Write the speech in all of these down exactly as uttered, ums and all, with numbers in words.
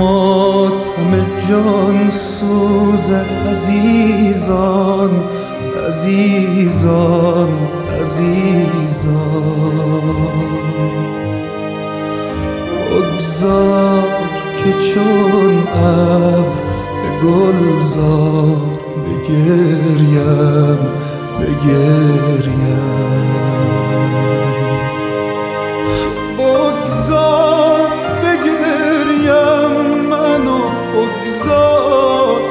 ماتم جان سوز عزیزان عزیزان عزیزان بگذار که چون ابر به گلزار بگریم بگریم بگذار بگریم منو بگذار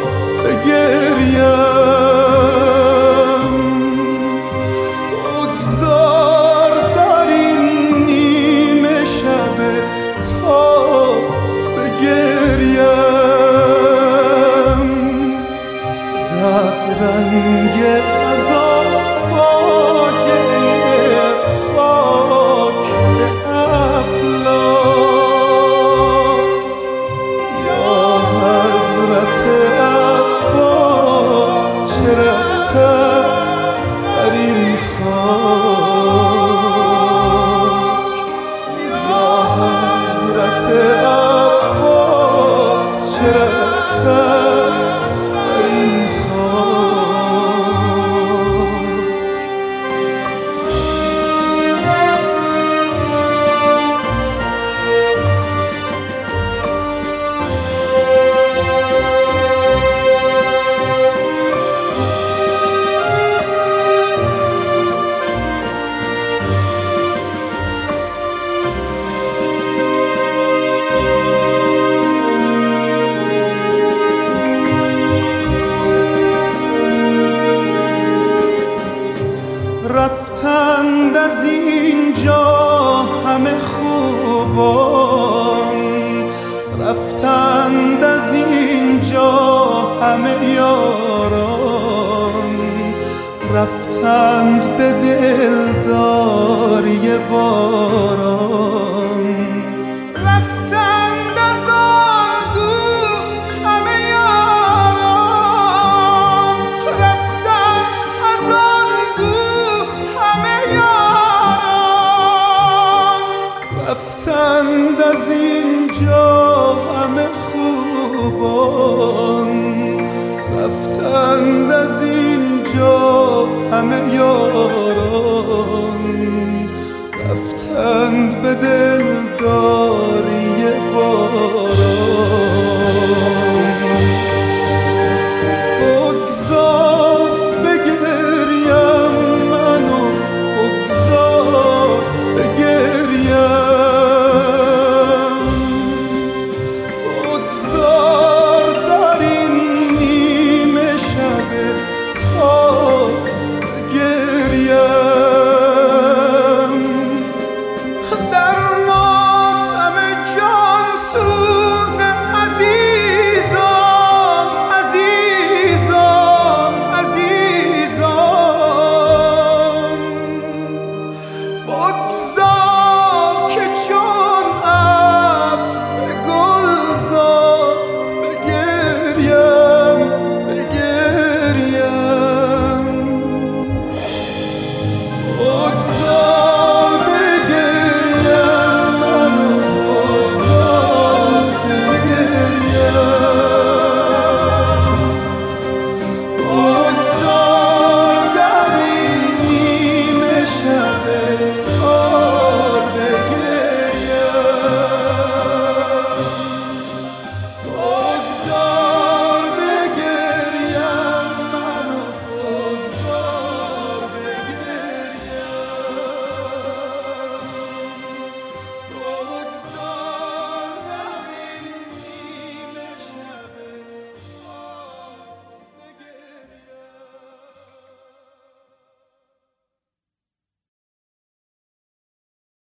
بگریم بگذار در این نیمه شب تا بگریم زد رنگ عذاب فاجعه خاک به افلاک یا حضرت عباس چه رفته است در این خاک یا حضرت عباس چه رفته است در این رفتند از اینجا همه خوبان رفتند از اینجا همه یاران رفتند به دلداری باران